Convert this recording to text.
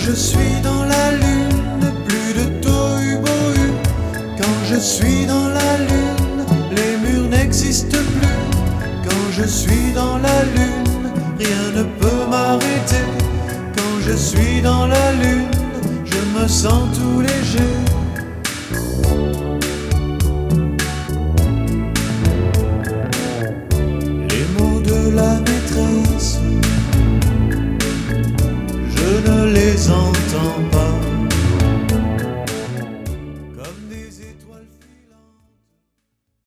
je suis dans la lune, plus de tohu-bohu. Quand je suis dans la lune, les murs n'existent plus. Quand je suis dans la lune, rien ne peut m'arrêter. Quand je suis dans la lune, je me sens tout léger.